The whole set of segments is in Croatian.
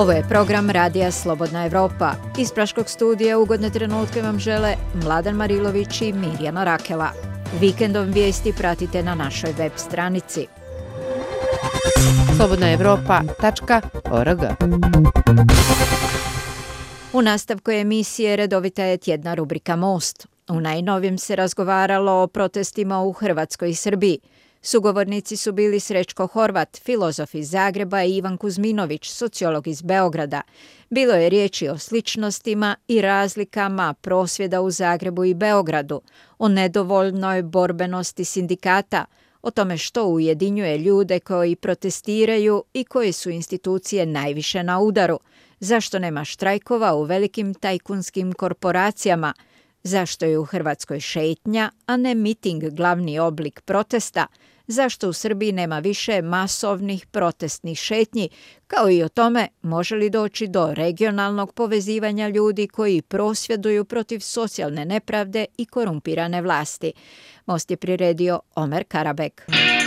Ovo je program Radija Slobodna Evropa. Iz Praškog studija ugodne trenutke vam žele Mladen Marilović i Mirjana Rakela. Vikendom vijesti pratite na našoj web stranici. slobodnaevropa.org. U nastavku emisije redovita je tjedna rubrika Most. U najnovijem se razgovaralo o protestima u Hrvatskoj i Srbiji. Sugovornici su bili Srećko Horvat, filozof iz Zagreba, i Ivan Kuzminović, sociolog iz Beograda. Bilo je riječi o sličnostima i razlikama prosvjeda u Zagrebu i Beogradu, o nedovoljnoj borbenosti sindikata, o tome što ujedinjuje ljude koji protestiraju i koje su institucije najviše na udaru, zašto nema štrajkova u velikim tajkunskim korporacijama, zašto je u Hrvatskoj šetnja, a ne miting glavni oblik protesta, zašto u Srbiji nema više masovnih protestnih šetnji, kao i o tome može li doći do regionalnog povezivanja ljudi koji prosvjeduju protiv socijalne nepravde i korumpirane vlasti. Most je priredio Omer Karabek.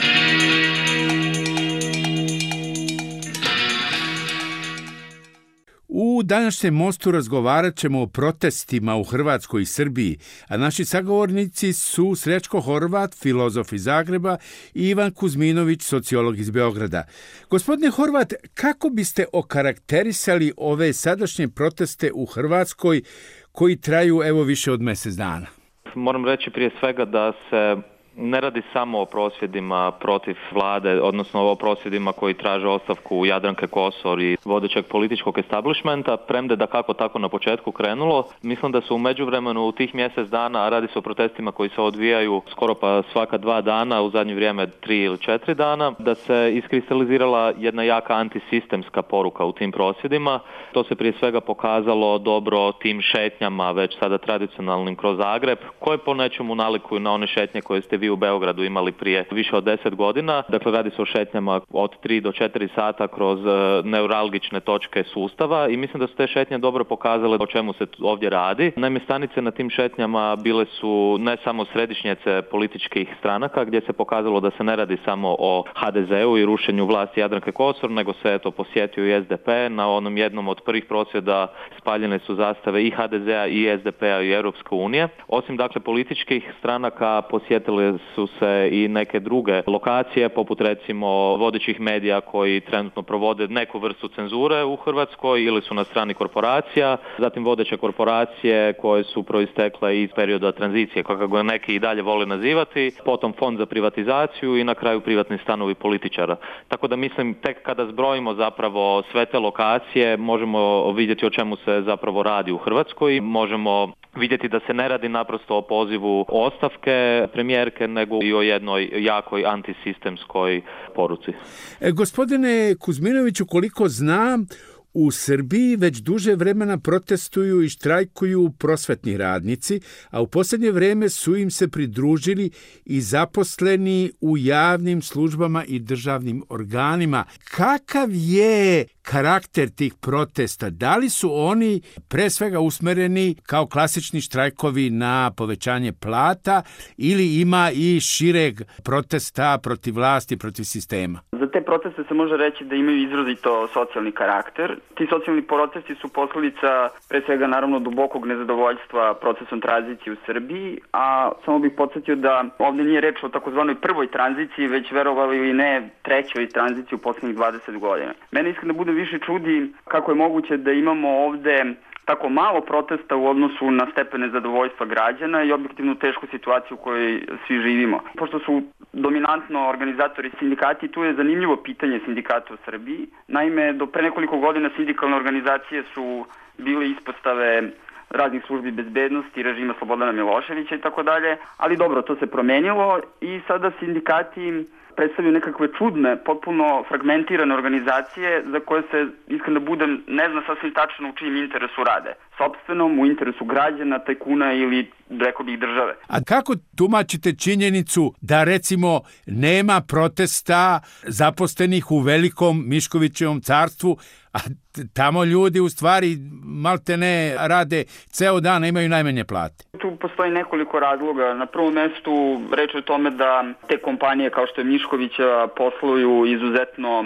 U današnjem Mostu razgovarat ćemo o protestima u Hrvatskoj i Srbiji, a naši sagovornici su Srećko Horvat, filozof iz Zagreba, i Ivan Kuzminović, sociolog iz Beograda. Gospodine Horvat, kako biste okarakterisali ove sadašnje proteste u Hrvatskoj koji traju evo više od mjesec dana? Moram reći prije svega da se ne radi samo o prosvjedima protiv vlade, odnosno o prosvjedima koji traže ostavku Jadranke Kosor i vodećeg političkog establishmenta, premda da kako tako na početku krenulo. Mislim da su u međuvremenu u tih mjesec dana, a radi se o protestima koji se odvijaju skoro pa svaka 2 dana, u zadnje vrijeme 3 ili 4 dana, da se iskristalizirala jedna jaka antisistemska poruka u tim prosvjedima. To se prije svega pokazalo dobro tim šetnjama, već sada tradicionalnim kroz Zagreb, koje po nečemu nalikuju na one šetnje koje ste vi u Beogradu imali prije više od 10 godina. Dakle, radi se o šetnjama od 3 do 4 sata kroz neuralgične točke sustava i mislim da su te šetnje dobro pokazale o čemu se ovdje radi. Naime, stanice na tim šetnjama bile su ne samo središnjice političkih stranaka, gdje se pokazalo da se ne radi samo o HDZ-u i rušenju vlasti Jadranke Kosor, nego se posjetio i SDP. Na onom jednom od prvih prosvjeda spaljene su zastave i HDZ-a i SDP-a i Europske unije. Osim dakle političkih stranaka, posjetile su se i neke druge lokacije, poput recimo vodećih medija koji trenutno provode neku vrstu cenzure u Hrvatskoj ili su na strani korporacija, zatim vodeće korporacije koje su proistekle iz perioda tranzicije, kako ga neki i dalje vole nazivati, potom fond za privatizaciju i na kraju privatni stanovi političara. Tako da mislim, tek kada zbrojimo zapravo sve te lokacije, možemo vidjeti o čemu se zapravo radi u Hrvatskoj, možemo vidjeti da se ne radi naprosto o pozivu ostavke premijerke, nego i o jednoj jakoj antisistemskoj poruci. Gospodine Kuzminoviću, koliko znam, u Srbiji već duže vremena protestuju i štrajkuju prosvetni radnici, a u posljednje vrijeme su im se pridružili i zaposleni u javnim službama i državnim organima. Kakav je karakter tih protesta? Da li su oni pre svega usmjereni kao klasični štrajkovi na povećanje plata ili ima i šireg protesta protiv vlasti, protiv sistema? Za te proteste se može reći da imaju izrazito socijalni karakter. Ti socijalni protesti su posljedica pre svega naravno dubokog nezadovoljstva procesom tranzicije u Srbiji, a samo bih podsjetio da ovdje nije reč o takozvanoj prvoj tranziciji, već verovali ili ne trećoj tranziciji u posljednjih 20 godina. Mene iskreno bude više čudi kako je moguće da imamo ovdje tako malo protesta u odnosu na stepene zadovoljstva građana i objektivnu tešku situaciju u kojoj svi živimo. Pošto su dominantno organizatori sindikati, tu je zanimljivo pitanje sindikata u Srbiji. Naime, do pre nekoliko godina sindikalne organizacije su bile ispostave raznih službi bezbednosti, režima Slobodana Miloševića i tako dalje, ali dobro, to se promenilo i sada sindikati predstavljaju nekakve čudne, potpuno fragmentirane organizacije za koje se, iskreno budem, ne zna sasvim tačno u čijem interesu rade. Sopstvenom, u interesu građana, tajkuna ili, rekao bih, države. A kako tumačite činjenicu da, recimo, nema protesta zaposlenih u velikom Miškovićevom carstvu, a tamo ljudi u stvari maltene rade ceo dan, imaju najmanje plate? Tu postoji nekoliko razloga. Na prvom mjestu reč je o tome da te kompanije kao što je Miškovića posluju izuzetno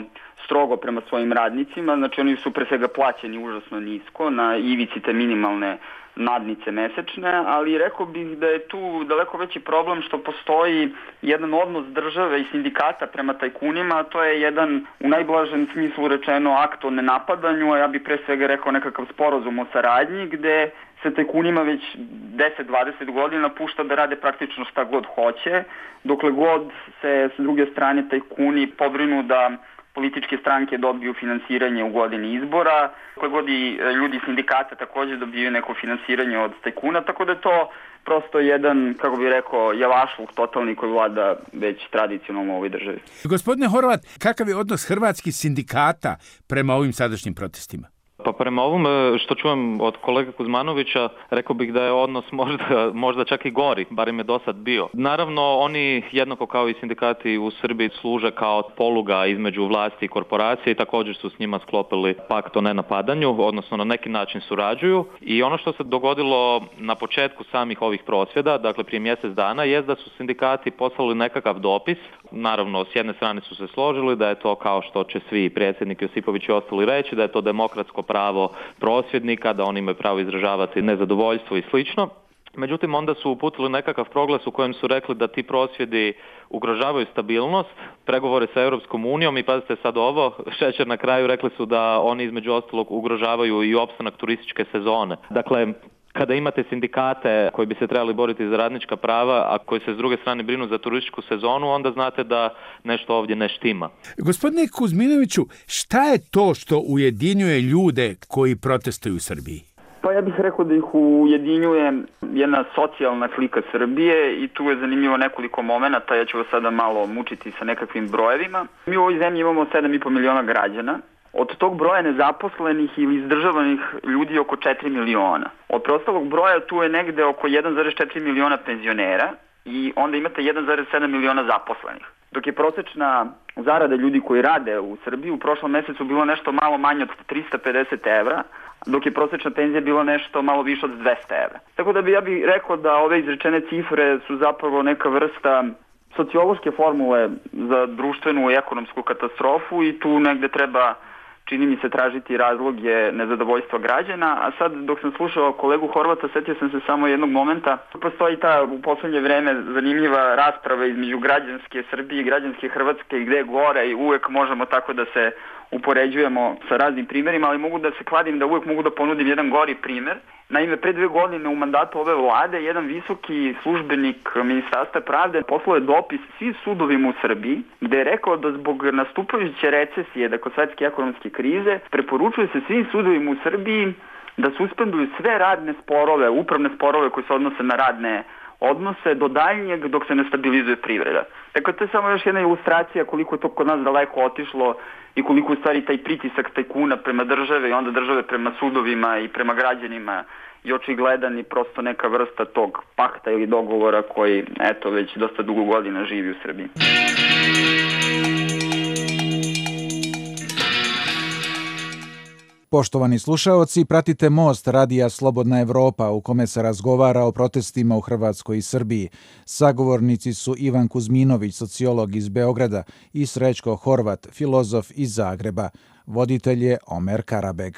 strogo prema svojim radnicima, znači oni su pre svega plaćeni užasno nisko, na ivici te minimalne nadnice mesečne, ali rekao bih da je tu daleko veći problem što postoji jedan odnos države i sindikata prema tajkunima, a to je jedan u najblažem smislu rečeno akt o nenapadanju, a ja bih pre svega rekao nekakav sporazum o saradnji gde se tajkunima već 10-20 godina pušta da rade praktično šta god hoće, dokle god se s druge strane tajkuni pobrinu da političke stranke dobiju finansiranje u godini izbora, koje god i ljudi sindikata također dobiju neko finansiranje od tajkuna, tako da je to prosto jedan, kako bih rekao, javašluk totalni koji vlada već tradicionalno u ovoj državi. Gospodine Horvat, kakav je odnos hrvatskih sindikata prema ovim sadašnjim protestima? Pa prema ovom što čujem od kolege Kuzmanovića, rekao bih da je odnos možda čak i gori, barem je do sad bio. Naravno, oni jednako kao i sindikati u Srbiji služe kao poluga između vlasti i korporacije i također su s njima sklopili pakt o nenapadanju, odnosno na neki način surađuju. I ono što se dogodilo na početku samih ovih prosvjeda, dakle prije mjesec dana, je da su sindikati poslali nekakav dopis. Naravno, s jedne strane su se složili da je to, kao što će svi predsjednik Josipović i ostali reći, da je to demokratsko pravo prosvjednika, da oni imaju pravo izražavati nezadovoljstvo i slično. Međutim, onda su uputili nekakav proglas u kojem su rekli da ti prosvjedi ugrožavaju stabilnost, pregovore sa Europskom unijom i pazite sad ovo, šećer na kraju, rekli su da oni između ostalog ugrožavaju i opstanak turističke sezone. Dakle, kada imate sindikate koji bi se trebali boriti za radnička prava, a koji se s druge strane brinu za turističku sezonu, onda znate da nešto ovdje ne štima. Gospodine Kuzminoviću, šta je to što ujedinjuje ljude koji protestuju u Srbiji? Pa ja bih rekao da ih ujedinjuje jedna socijalna slika Srbije i tu je zanimljivo nekoliko momenata, ja ću vas sada malo mučiti sa nekakvim brojevima. Mi u ovoj zemlji imamo 7,5 miliona građana. Od tog broja nezaposlenih ili izdržavanih ljudi oko 4 miliona. Od preostalog broja tu je negde oko 1,4 miliona penzionera i onda imate 1,7 miliona zaposlenih. Dok je prosečna zarada ljudi koji rade u Srbiji u prošlom mjesecu bilo nešto malo manje od 350 evra, dok je prosečna penzija bilo nešto malo više od 200 evra. Tako da ja bih rekao da ove izrečene cifre su zapravo neka vrsta sociološke formule za društvenu i ekonomsku katastrofu i tu negde treba, čini mi se, tražiti razloge nezadovoljstva građana, a sad dok sam slušao kolegu Horvata, setio sam se samo jednog momenta. Postoji ta u posljednje vreme zanimljiva rasprava između građanske Srbije i građanske Hrvatske, gde je gore i uvek možemo tako da se upoređujemo sa raznim primjerima, ali mogu da se kladim da uvek mogu da ponudim jedan gori primjer. Naime, pre 2 godine u mandatu ove vlade jedan visoki službenik Ministarstva pravde poslao je dopis svim sudovima u Srbiji gde je rekao da zbog nastupajuće recesije, dakle svetske ekonomske krize, preporučuje se svim sudovima u Srbiji da suspenduju sve radne sporove, upravne sporove koji se odnose na radne odnose do daljnjeg dok se ne stabilizuje privreda. Dakle, to je samo još jedna ilustracija koliko je to kod nas daleko otišlo i koliko u stvari taj pritisak tajkuna prema države i onda države prema sudovima i prema građanima i očigledan i prosto neka vrsta tog pakta ili dogovora koji, eto, već dosta dugo godina živi u Srbiji. Poštovani slušaoci, pratite Most radija Slobodna Evropa u kome se razgovara o protestima u Hrvatskoj i Srbiji. Sagovornici su Ivan Kuzminović, sociolog iz Beograda, i Srećko Horvat, filozof iz Zagreba. Voditelj je Omer Karabeg.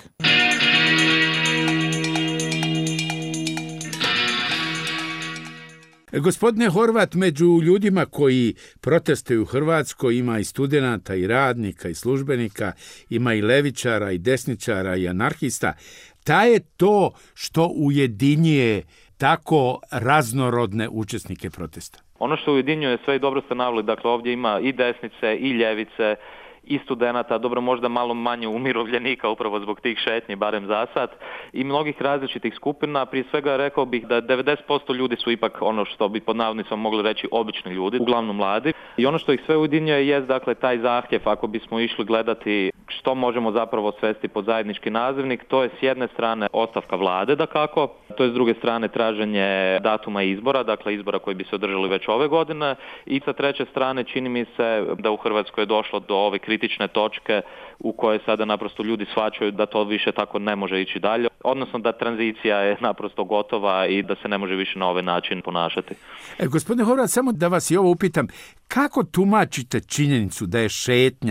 Gospodine Horvat, među ljudima koji protestuju u Hrvatskoj ima i studenata, i radnika, i službenika, ima i levičara, i desničara, i anarhista. Ta je to što ujedinjuje tako raznorodne učesnike protesta. Ono što ujedinjuje sve, i dobro ste naveli, dakle ovdje ima i desnice, i ljevice, i studenata, dobro možda malo manje umirovljenika upravo zbog tih šetnji, barem za sad, i mnogih različitih skupina. Prije svega rekao bih da 90% ljudi su ipak ono što bi pod navodnicom mogli reći obični ljudi, uglavnom mladi. I ono što ih sve ujedinjuje jest dakle taj zahtjev, ako bismo išli gledati što možemo zapravo svesti pod zajednički nazivnik, to je s jedne strane ostavka vlade dakako, to je s druge strane traženje datuma izbora, dakle izbora koji bi se održali već ove godine, i sa treće strane čini mi se da u Hrvatskoj je došlo do ove kritične točke u kojoj sada naprosto ljudi shvaćaju da to više tako ne može ići dalje, odnosno da tranzicija je naprosto gotova i da se ne može više na ovaj način ponašati. Gospodine Horvat, samo da vas i ovo upitam, kako tumačite činjenicu da je šetnja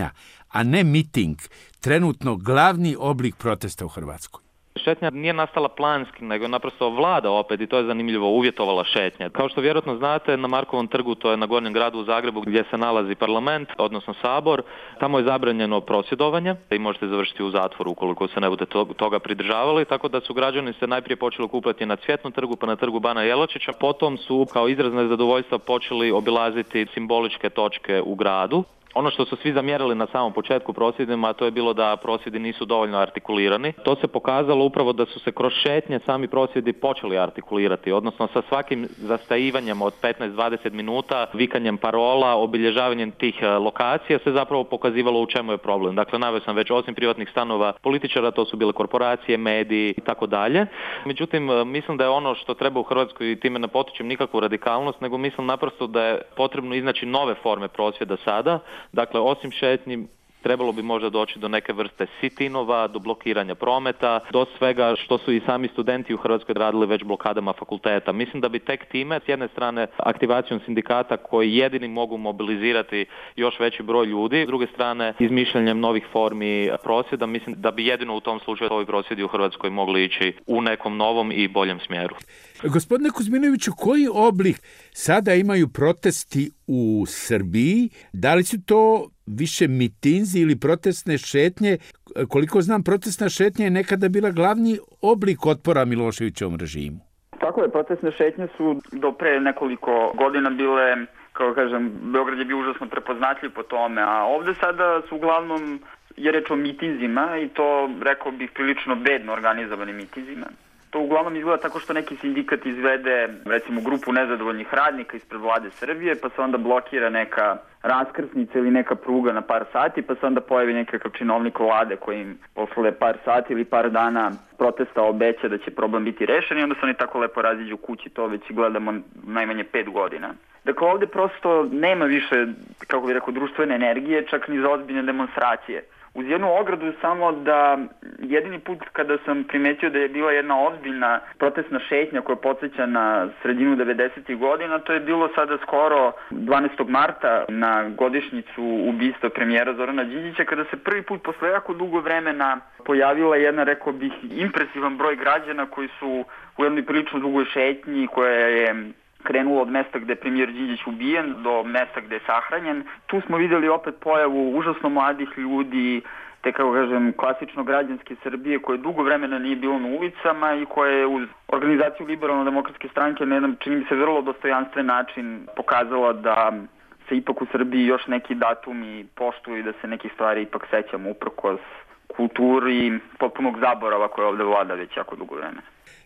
a ne miting, trenutno glavni oblik protesta u Hrvatskoj? Šetnja nije nastala planski, nego je naprosto vlada opet, i to je zanimljivo, uvjetovala šetnje. Kao što vjerojatno znate, na Markovom trgu, to je na Gornjem gradu u Zagrebu gdje se nalazi parlament, odnosno Sabor, tamo je zabranjeno prosvjedovanje i možete završiti u zatvoru ukoliko se ne bude toga pridržavali, tako da su građani se najprije počeli okupljati na Cvjetnom trgu pa na trgu Bana Jelačića, potom su kao izraz nezadovoljstva počeli obilaziti simboličke točke u gradu. Ono što su svi zamjerali na samom početku prosvjedima, to je bilo da prosvjedi nisu dovoljno artikulirani. To se pokazalo upravo da su se kroz šetnje sami prosvjedi počeli artikulirati, odnosno sa svakim zastajivanjem od 15-20 minuta, vikanjem parola, obilježavanjem tih lokacija se zapravo pokazivalo u čemu je problem. Dakle, naveo sam već, osim privatnih stanova političara, to su bile korporacije, mediji i tako dalje. Međutim, mislim da je ono što treba u Hrvatskoj, i time ne potičem nikakvu radikalnost, nego mislim naprosto da je potrebno iznaći nove forme prosvjeda sada. Dakle, osim šetnji, trebalo bi možda doći do neke vrste sit-inova, do blokiranja prometa, do svega što su i sami studenti u Hrvatskoj radili već blokadama fakulteta. Mislim da bi tek time, s jedne strane aktivacijom sindikata koji jedini mogu mobilizirati još veći broj ljudi, s druge strane izmišljanjem novih formi prosvjeda, mislim da bi jedino u tom slučaju ovi prosvjedi u Hrvatskoj mogli ići u nekom novom i boljem smjeru. Gospodine Kuzminoviću, koji oblik sada imaju protesti u Srbiji? Da li su to više mitinzi ili protestne šetnje? Koliko znam, protestna šetnja je nekada bila glavni oblik otpora Miloševićevom režimu. Tako je, protestne šetnje su do pre nekoliko godina bile, kao kažem, Beograd je bio užasno prepoznatljiv po tome, a ovde sada su uglavnom je reč o mitinzima i to, rekao bih, prilično bedno organizovanim mitinzima. To uglavnom izgleda tako što neki sindikat izvede, recimo, grupu nezadovoljnih radnika ispred vlade Srbije, pa se onda blokira neka raskrsnica ili neka pruga na par sati, pa se onda pojavi nekakav činovnik vlade koji im posle par sati ili par dana protesta obeća da će problem biti rešen i onda se oni tako lepo raziđu kući, to već gledamo najmanje 5 godina. Dakle, ovde prosto nema više, kako bih rekao, društvene energije, čak ni za ozbiljne demonstracije. Uz jednu ogradu samo da jedini put kada sam primetio da je bila jedna ozbiljna protestna šetnja koja podsjeća na sredinu 90. godina, to je bilo sada skoro 12. marta na godišnjicu ubistva premijera Zorana Đinđića, kada se prvi put posle jako dugo vremena pojavila jedna, rekao bih, impresivan broj građana koji su u jednoj prilično dugoj šetnji koja je krenulo od mesta gde je premijer Đinđić ubijen do mesta gde je sahranjen. Tu smo videli opet pojavu užasno mladih ljudi, te, kako kažem, klasično građanske Srbije koje dugo vremena nije bilo na ulicama i koje je uz organizaciju Liberalno-demokratske stranke na jedan, čini mi se, vrlo dostojanstven način pokazala da se ipak u Srbiji još neki datumi poštuju i da se nekih stvari ipak sećamo uprkos kulturi potpunog zaborava koja ovde vlada već jako dugo vremena.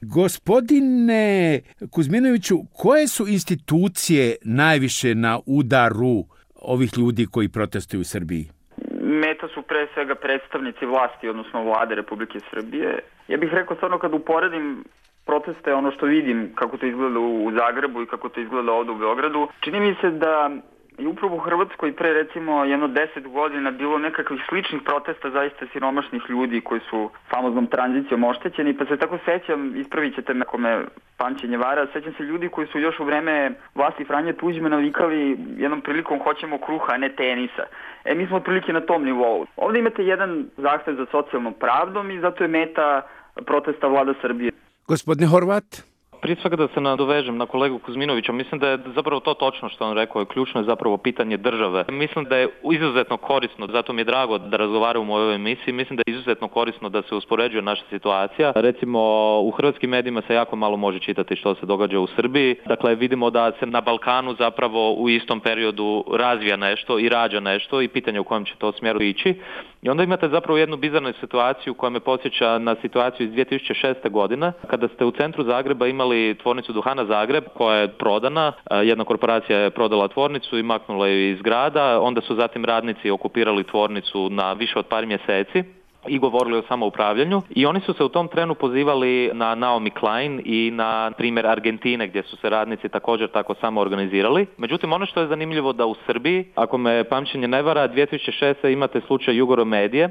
Gospodine Kuzminoviću, koje su institucije najviše na udaru ovih ljudi koji protestuju u Srbiji? Meta su pre svega predstavnici vlasti, odnosno vlade Republike Srbije. Ja bih rekao stvarno, kad uporedim proteste, ono što vidim kako to izgleda u Zagrebu i kako to izgleda ovde u Beogradu, čini mi se da i upravo u Hrvatskoj pre recimo jedno 10 godina bilo nekakvih sličnih protesta zaista siromašnih ljudi koji su famoznom tranzicijom oštećeni, pa se tako sećam, ispravit ćete me ako me pamćenje vara, sećam se ljudi koji su još u vreme vlasti Franje Tuđmana vikali jednom prilikom hoćemo kruha, a ne tenisa. Mi smo otprilike na tom nivou. Ovde imate jedan zahtev za socijalnom pravdom i zato je meta protesta vlada Srbije. Gospodine Horvat? Prije svega da se nadovežem na kolegu Kuzminovića, mislim da je zapravo to točno što on rekao, je ključno je zapravo pitanje države. Mislim da je izuzetno korisno, zato mi je drago da razgovaramo o ovoj emisiji, mislim da je izuzetno korisno da se uspoređuje naša situacija. Recimo, u hrvatskim medijima se jako malo može čitati što se događa u Srbiji. Dakle, vidimo da se na Balkanu zapravo u istom periodu razvija nešto i rađa nešto i pitanje u kojem će to smjeru ići. I onda imate zapravo jednu bizarnu situaciju koja me podsjeća na situaciju iz 2006. godine, kada ste u centru Zagreba imali tvornicu duhana Zagreb koja je prodana, jedna korporacija je prodala tvornicu i maknula ju iz grada, onda su zatim radnici okupirali tvornicu na više od par mjeseci i govorili o samoupravljanju i oni su se u tom trenu pozivali na Naomi Klein i na primjer Argentine gdje su se radnici također tako samo organizirali. Međutim, ono što je zanimljivo da u Srbiji, ako me pamćenje ne vara, 2006. imate slučaj Jugoromedije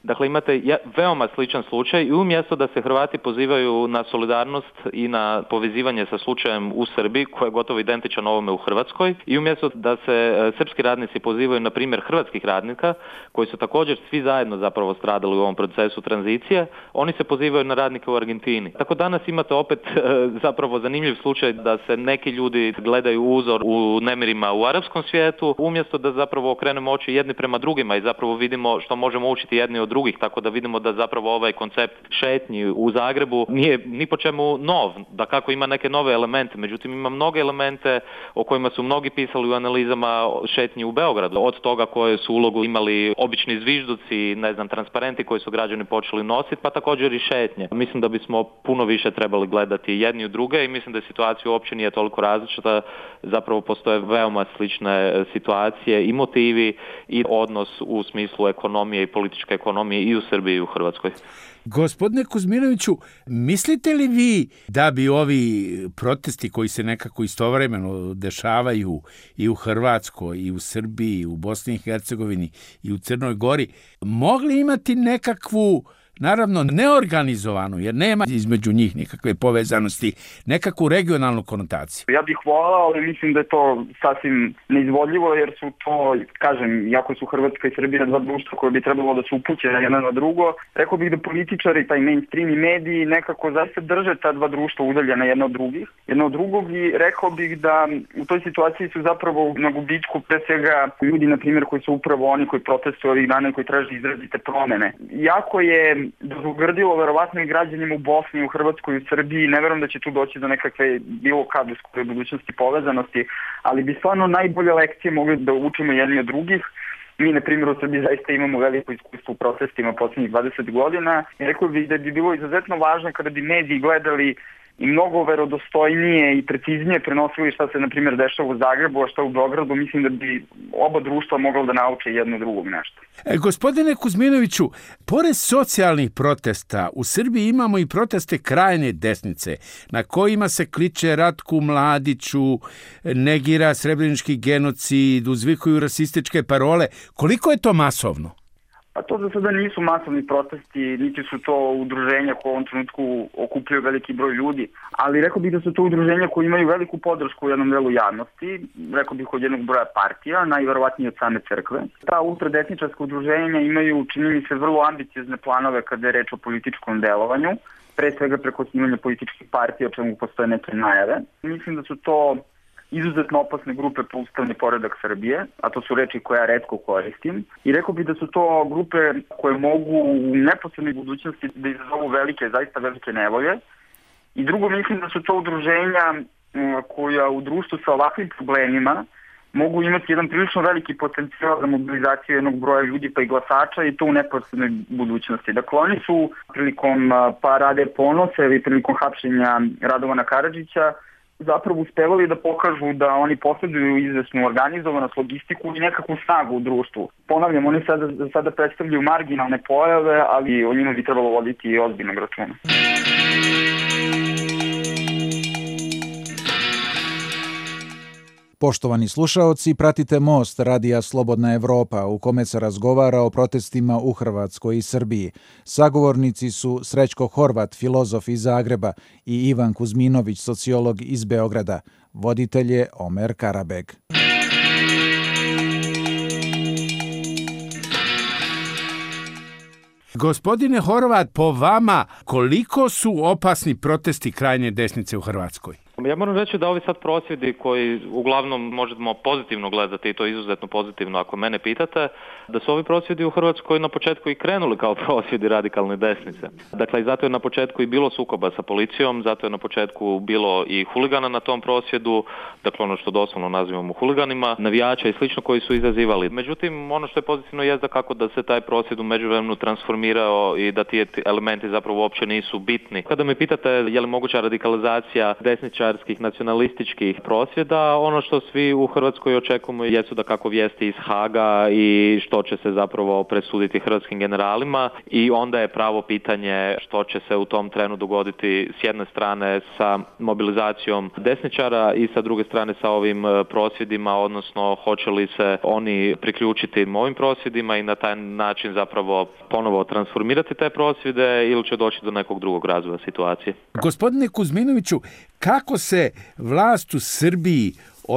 Dakle, imate veoma sličan slučaj i umjesto da se Hrvati pozivaju na solidarnost i na povezivanje sa slučajem u Srbiji, koji je gotovo identičan ovome u Hrvatskoj, i umjesto da se srpski radnici pozivaju na primjer hrvatskih radnika, koji su također svi zajedno zapravo stradali u ovom procesu tranzicije, oni se pozivaju na radnike u Argentini. Tako danas imate opet zapravo zanimljiv slučaj da se neki ljudi gledaju uzor u nemirima u arapskom svijetu, umjesto da zapravo okrenemo oči jedni prema drugima i zapravo vidimo što možemo učiti jedni od drugih, tako da vidimo da zapravo ovaj koncept šetnji u Zagrebu nije ni po čemu nov, da kako ima neke nove elemente, međutim ima mnoge elemente o kojima su mnogi pisali u analizama šetnji u Beogradu, od toga koje su ulogu imali obični zvižduci, transparenti koji su građani počeli nositi, pa također i šetnje. Mislim da bismo puno više trebali gledati jedni u druge i mislim da situacija uopće nije toliko različita, zapravo postoje veoma slične situacije i motivi i odnos u smislu ekonomije i političke ekonomije i u Srbiji i u Hrvatskoj. Gospodine Kuzminoviću, mislite li vi da bi ovi protesti koji se nekako istovremeno dešavaju i u Hrvatskoj, i u Srbiji, i u Bosni i Hercegovini, i u Crnoj Gori, mogli imati nekakvu, naravno neorganizovanu, jer nema između njih nikakve povezanosti, nekakvu regionalnu konotaciju? Ja bih volao, ali mislim da je to sasvim neizvodljivo, jer su to, kažem, jako su Hrvatska i Srbija dva društva koje bi trebalo da se upuće jedno na drugo. Rekao bih da političari, taj mainstream i mediji nekako zaista drže ta dva društva udaljena jedno od drugog i rekao bih da u toj situaciji su zapravo na gubitku pre svega ljudi, na primjer, koji su upravo oni koji protestuju ovih dana i koji traže izrazite promene. Jako je dozugrdilo verovatno i građanima u Bosni, u Hrvatskoj i u Srbiji. Ne verujem da će tu doći do nekakve bilo kad u skoroj budućnosti povezanosti, ali bi stvarno najbolje lekcije mogli da učimo jedni od drugih. Mi, na primjer, u Srbiji zaista imamo veliko iskustvo u protestima poslednjih 20 godina. I rekao bih da bi bilo izuzetno važno kada bi mediji gledali i mnogo verodostojnije i preciznije prenosili šta se, na primjer, dešava u Zagrebu, a šta u Beogradu. Mislim da bi oba društva mogla da nauče jedno drugog nešto. Gospodine Kuzminoviću, pored socijalnih protesta, u Srbiji imamo i proteste krajnje desnice, na kojima se kliče Ratku Mladiću, negira srebrenički genocid, uzvikuju rasističke parole. Koliko je to masovno? Pa to za sada nisu masovni protesti, niti su to udruženja koje u ovom trenutku okupljaju veliki broj ljudi, ali rekao bih da su to udruženja koje imaju veliku podršku u jednom delu javnosti, rekao bih od jednog broja partija, najverovatnije od same crkve. Ta ultradesničarska udruženja imaju, čini mi se, vrlo ambiciozne planove kada je reč o političkom delovanju, pre svega preko osnivanja političkih partija, o čemu postoje neke najave. Mislim da su to izuzetno opasne grupe po ustavni poredak Srbije, a to su reči koje ja retko koristim. I rekao bih da su to grupe koje mogu u neposrednoj budućnosti da izazovu zaista velike nevolje. I drugo, mislim da su to udruženja koja u društvu sa ovakvim problemima mogu imati jedan prilično veliki potencijal za mobilizaciju jednog broja ljudi pa i glasača i to u neposrednoj budućnosti. Dakle, oni su prilikom Parade ponosa ili prilikom hapšenja Radovana Karadžića zapravo uspevali da pokažu da oni posjeduju izvesnu organizovanost, logistiku i nekakvu snagu u društvu. Ponavljam, oni sada predstavljaju marginalne pojave, ali o njima bi trebalo voditi i ozbiljnog računa. Poštovani slušaoci, pratite Most radija Slobodna Evropa u kome se razgovara o protestima u Hrvatskoj i Srbiji. Sagovornici su Srećko Horvat, filozof iz Zagreba, i Ivan Kuzminović, sociolog iz Beograda. Voditelj je Omer Karabeg. Gospodine Horvat, po vama, koliko su opasni protesti krajnje desnice u Hrvatskoj? Ja moram reći da ovi sad prosvjedi koji uglavnom možemo pozitivno gledati i to izuzetno pozitivno ako mene pitate, da su ovi prosvjedi u Hrvatskoj na početku i krenuli kao prosvjedi radikalne desnice. Dakle, i zato je na početku i bilo sukoba sa policijom, zato je na početku bilo i huligana na tom prosvjedu, dakle ono što doslovno nazivamo huliganima, navijača i slično koji su izazivali. Međutim, ono što je pozitivno je da kako da se taj prosvjed u međuvremenu transformirao i da ti elementi zapravo uopće nisu bitni. Kada me pitate je li moguća radikalizacija desničara desničarskih, nacionalističkih prosvjeda. Ono što svi u Hrvatskoj očekujemo jesu da kako vijesti iz Haga i što će se zapravo presuditi hrvatskim generalima i onda je pravo pitanje što će se u tom trenu dogoditi s jedne strane sa mobilizacijom desničara i sa druge strane sa ovim prosvjedima, odnosno hoće li se oni priključiti ovim prosvjedima i na taj način zapravo ponovo transformirati te prosvjede ili će doći do nekog drugog razvoja situacije. Gospodine Kuzminoviću, kako se vlast u Srbiji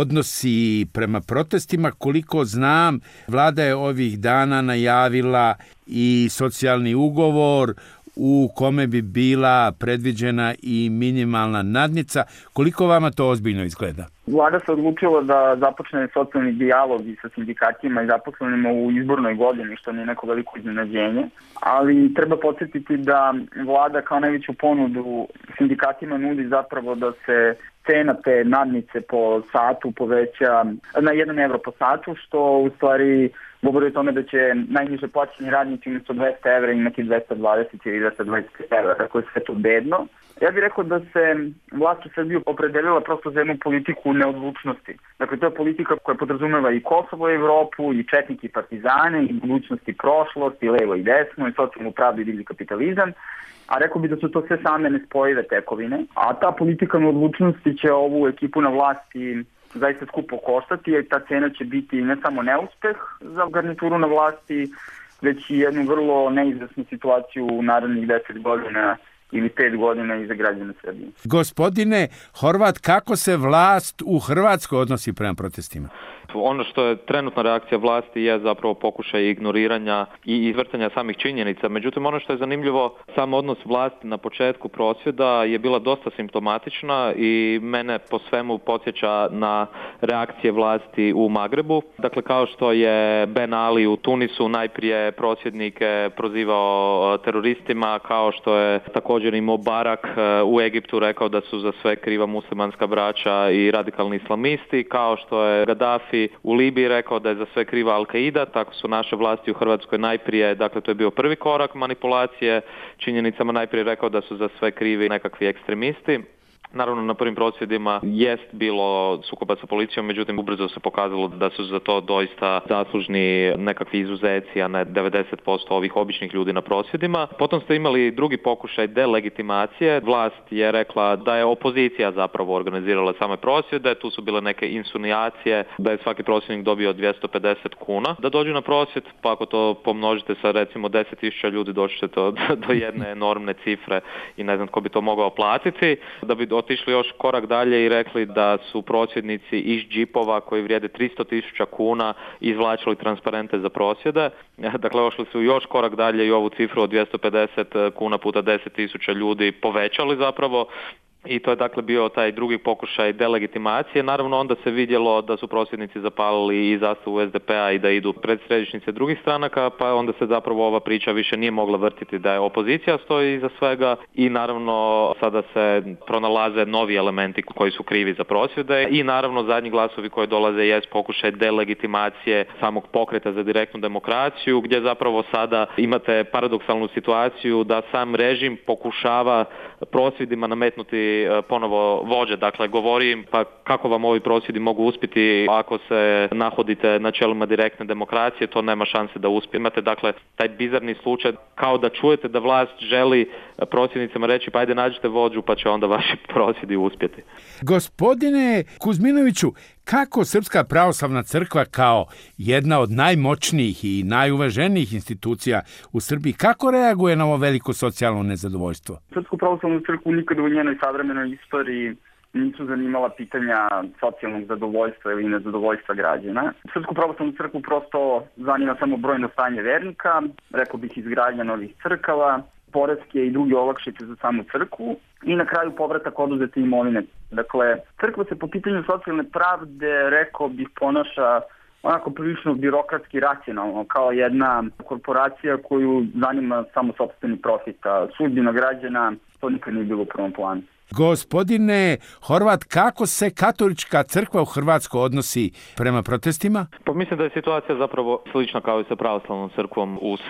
odnosi prema protestima? Koliko znam, vlada je ovih dana najavila i socijalni ugovor u kome bi bila predviđena i minimalna nadnica. Koliko vama to ozbiljno izgleda? Vlada se odlučila da započne socijalni dijalog i sa sindikatima i zaposlenima u izbornoj godini, što nije neko veliko iznenađenje, ali treba podsjetiti da vlada kao najveću ponudu sindikatima nudi zapravo da se cena te nadnice po satu poveća na 1 evro po satu, što u stvari govori o tome da će najniže plaćeni radnici umjesto 200 evra imati 220 ili 225 evra, tako je sve to bedno. Ja bih rekao da se vlast u Srbiji opredelila prosto za jednu politiku neodlučnosti. Dakle, to je politika koja podrazumeva i Kosovo i Evropu, i četnike i partizane, i budućnost i prošlost, i levo i desno, i socijalnu pravdu i divlji kapitalizam. A rekao bih da su to sve same nespojive tekovine. A ta politika neodlučnosti će ovu ekipu na vlasti zaista skupo koštati, jer ta cena će biti ne samo neuspeh za garnituru na vlasti, već i jednu vrlo neizvesnu situaciju u narednih 10 godina ili 5 godina i za građane Srbije. Gospodine Horvat, kako se vlast u Hrvatskoj odnosi prema protestima? Ono što je trenutna reakcija vlasti je zapravo pokušaj ignoriranja i izvrtanja samih činjenica. Međutim, ono što je zanimljivo, sam odnos vlasti na početku prosvjeda je bila dosta simptomatična i mene po svemu podsjeća na reakcije vlasti u Magrebu. Dakle, kao što je Ben Ali u Tunisu najprije prosvjednike prozivao teroristima, kao što je također i Mubarak u Egiptu rekao da su za sve kriva muslimanska braća i radikalni islamisti, kao što je Gaddafi u Libiji rekao da je za sve kriva Al-Qaida, tako su naše vlasti u Hrvatskoj najprije, dakle to je bio prvi korak manipulacije činjenicama, najprije rekao da su za sve krivi nekakvi ekstremisti. Naravno, na prvim prosvjedima jest bilo sukoba sa policijom, međutim ubrzo se pokazalo da su za to doista zaslužni nekakvi izuzeci, a ne 90% ovih običnih ljudi na prosvjedima. Potom ste imali drugi pokušaj delegitimacije. Vlast je rekla da je opozicija zapravo organizirala same prosvjede, tu su bile neke insinuacije da je svaki prosvjednik dobio 250 kuna da dođu na prosvjed, pa ako to pomnožite sa recimo 10.000 ljudi doći ćete do jedne enormne cifre i ne znam tko bi to mogao platiti. Da bi otišli još korak dalje i rekli da su prosvjednici iz džipova koji vrijede 300.000 kuna izvlačili transparente za prosvjede. Dakle, ošli su još korak dalje i ovu cifru od 250 kuna puta 10.000 ljudi povećali zapravo. I to je dakle bio taj drugi pokušaj delegitimacije. Naravno, onda se vidjelo da su prosvjednici zapalili i zastavu SDP-a i da idu pred središnjice drugih stranaka, pa onda se zapravo ova priča više nije mogla vrtiti da je opozicija stoji iza svega i naravno sada se pronalaze novi elementi koji su krivi za prosvjede i naravno zadnji glasovi koji dolaze jest pokušaj delegitimacije samog pokreta za direktnu demokraciju, gdje zapravo sada imate paradoksalnu situaciju da sam režim pokušava prosvjedima nametnuti ponovo vođe, dakle govori im pa kako vam ovi prosvjedi mogu uspjeti ako se nahodite na čelima direktne demokracije, to nema šanse da uspije. Imate dakle taj bizarni slučaj kao da čujete da vlast želi prosvjednicama reći pa ajde nađite vođu pa će onda vaši prosvjedi uspjeti. Gospodine Kuzminoviću, kako Srpska pravoslavna crkva kao jedna od najmoćnijih i najuvaženijih institucija u Srbiji, kako reaguje na ovo veliko socijalno nezadovoljstvo? Srpsku pravoslavnu crkvu nikada u njenoj savremenoj istoriji nisu zanimala pitanja socijalnog zadovoljstva ili nezadovoljstva građana. Srpsku pravoslavnu crkvu prosto zanima samo brojno stanje vernika, rekao bih izgradnja novih crkava, poreske i druge olakšice za samu crkvu i na kraju povratak oduzete imovine. Dakle, crkva se po pitanju socijalne pravde, rekao bih, ponaša onako prilično birokratski racionalno, kao jedna korporacija koju zanima samo sopstveni profit, a sudbina građana to nikad nije bilo u prvom planu. Gospodine Horvat, kako se katolička crkva u Hrvatskoj odnosi prema protestima? Pa mislim da je situacija zapravo slična kao i sa pravoslavnom crkvom u Srbiji.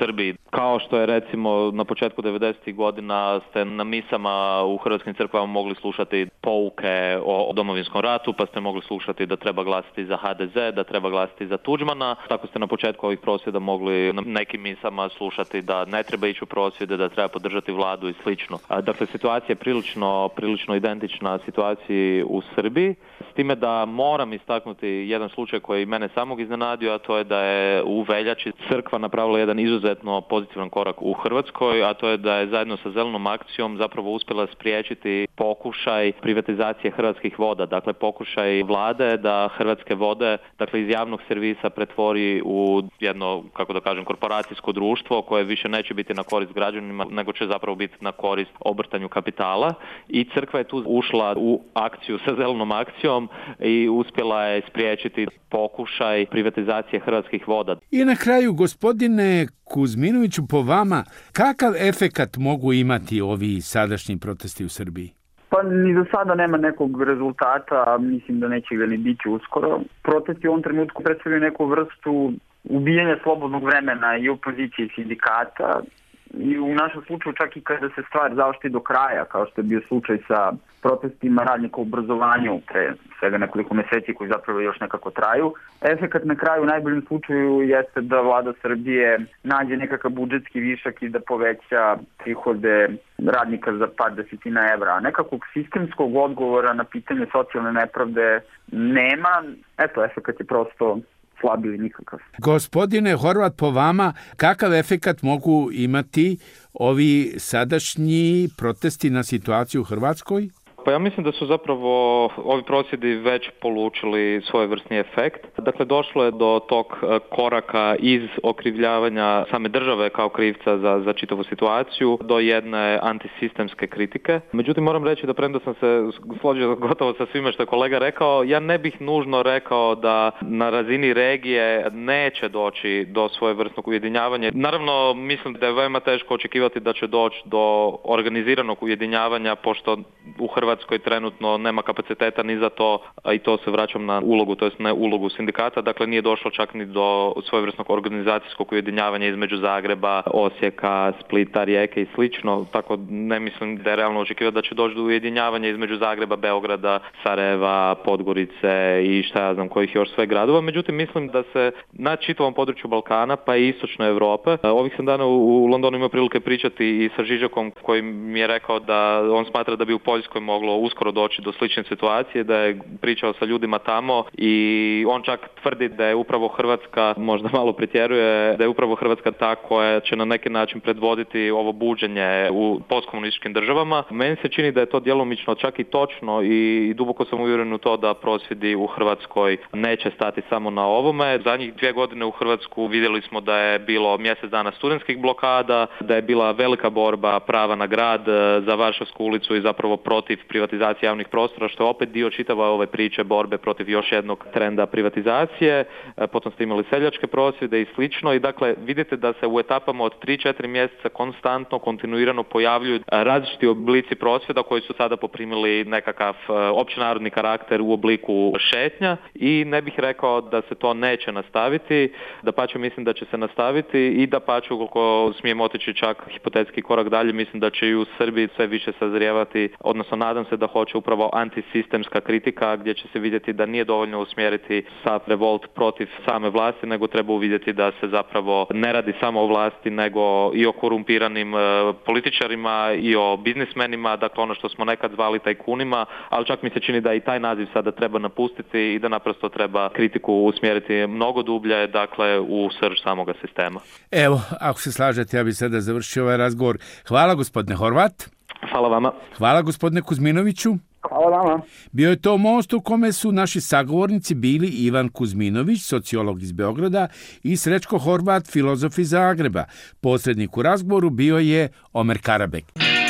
Kao što je recimo na početku 90. godina ste na misama u hrvatskim crkvama mogli slušati pouke o Domovinskom ratu, pa ste mogli slušati da treba glasiti za HDZ, da treba glasiti za Tuđmana. Tako ste na početku ovih prosvjeda mogli na nekim misama slušati da ne treba ići u prosvjede, da treba podržati vladu i slično. Dakle, situacija je prilično identična situaciji u Srbiji, s time da moram istaknuti jedan slučaj koji mene samog iznenadio, a to je da je u veljači crkva napravila jedan izuzetno pozitivan korak u Hrvatskoj, a to je da je zajedno sa Zelenom akcijom zapravo uspjela spriječiti pokušaj privatizacije Hrvatskih voda, dakle pokušaj vlade da Hrvatske vode, dakle iz javnog servisa pretvori u jedno, kako da kažem, korporacijsko društvo koje više neće biti na korist građanima, nego će zapravo biti na korist obrtanju kapitala, i crkva je tu ušla u akciju sa Zelenom akcijom i uspjela je spriječiti pokušaj privatizacije Hrvatskih voda. I na kraju, gospodine Kuzminoviću, po vama, kakav efekat mogu imati ovi sadašnji protesti u Srbiji? Pa ni za sada nema nekog rezultata, a mislim da neće ga ni biti uskoro. Protesti u ovom trenutku predstavljaju neku vrstu ubijanja slobodnog vremena i opozicije i sindikata, i u našem slučaju čak i kada se stvar zaoštri do kraja, kao što je bio slučaj sa protestima radnika u obrazovanju pre svega nekoliko meseci koji zapravo još nekako traju. Efekat na kraju u najboljem slučaju jeste da vlada Srbije nađe nekakav budžetski višak i da poveća prihode radnika za par desetina evra. Nekakvog sistemskog odgovora na pitanje socijalne nepravde nema. Eto, efekat je prosto slab ili nikakav. Gospodine Horvat, po vama, kakav efekat mogu imati ovi sadašnji protesti na situaciju u Hrvatskoj? Pa ja mislim da su zapravo ovi prosvjedi već polučili svojevrsni efekt. Dakle, došlo je do tog koraka iz okrivljavanja same države kao krivca za čitavu situaciju do jedne antisistemske kritike. Međutim, moram reći da premda sam se složio gotovo sa svime što je kolega rekao, ja ne bih nužno rekao da na razini regije neće doći do svojevrsnog ujedinjavanja. Naravno, mislim da je veoma teško očekivati da će doći do organiziranog ujedinjavanja, pošto u Hrvatskoj trenutno nema kapaciteta ni za to, a i to se vraćam na ulogu, to jest ne ulogu sindikata, dakle nije došlo čak ni do svojevrsnog organizacijskog ujedinjavanja između Zagreba, Osijeka, Splita, Rijeke i slično, tako ne mislim da je realno očekivati da će doći do ujedinjavanja između Zagreba, Beograda, Sarajeva, Podgorice i šta ja znam kojih još sve gradova. Međutim, mislim da se na čitavom području Balkana pa i istočne Europe, ovih sam dana u Londonu imao prilike pričati i sa Žižakom koji mi je rekao da on smatra da bi u Poljskoj moglo uskoro doći do slične situacije, da je pričao sa ljudima tamo i on čak tvrdi da je upravo Hrvatska, možda malo pretjeruje, da je upravo Hrvatska ta koja će na neki način predvoditi ovo buđenje u postkomunističkim državama. Meni se čini da je to djelomično čak i točno i duboko sam uvjeren u to da prosvjedi u Hrvatskoj neće stati samo na ovome. Zadnjih 2 godine u Hrvatsku vidjeli smo da je bilo mjesec dana studentskih blokada, da je bila velika borba prava na grad za Varšavsku ulicu i zapravo protiv privatizacije javnih prostora, što je opet dio čitave ove priče borbe protiv još jednog trenda privatizacije. Potom ste imali seljačke prosvjede i slično i dakle vidite da se u etapama od 3-4 mjeseca konstantno, kontinuirano pojavljuju različiti oblici prosvjeda koji su sada poprimili nekakav općenarodni karakter u obliku šetnja i ne bih rekao da se to neće nastaviti, dapače mislim da će se nastaviti i dapače ukoliko smijemo otići čak hipotetski korak dalje, mislim da će i u Srbiji sve više sazrijevati, odnosno nadam se da hoće upravo antisistemska kritika gdje će se vidjeti da nije dovoljno usmjeriti sav revolt protiv same vlasti, nego treba uvidjeti da se zapravo ne radi samo o vlasti, nego i o korumpiranim političarima i o biznismenima, dakle ono što smo nekad zvali tajkunima, ali čak mi se čini da i taj naziv sada treba napustiti i da naprosto treba kritiku usmjeriti mnogo dublje, dakle u srž samoga sistema. Evo, ako se slažete, ja bih sada završio ovaj razgovor. Hvala gospodine Horvat. Hvala vama. Hvala gospodine Kuzminoviću. Hvala vama. Bio je to Most u kome su naši sagovornici bili Ivan Kuzminović, sociolog iz Beograda, i Srećko Horvat, filozof iz Zagreba. Posrednik u razgovoru bio je Omer Karabek.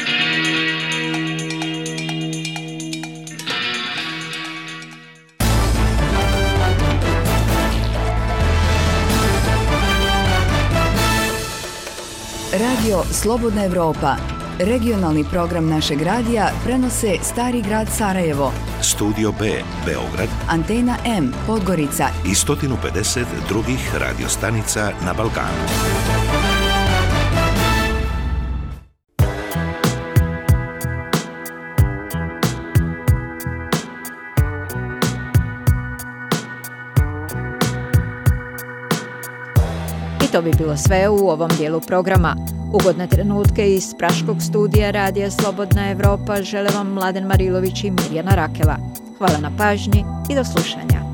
Radio Slobodna Evropa. Regionalni program našeg radija prenose Stari grad Sarajevo, Studio B Beograd, Antena M Podgorica i 150 drugih radiostanica na Balkanu. to bi bilo sve u ovom dijelu programa. Ugodne trenutke iz praškog studija Radija Slobodna Evropa žele vam Mladen Marilović i Mirjana Rakela. Hvala na pažnji i do slušanja.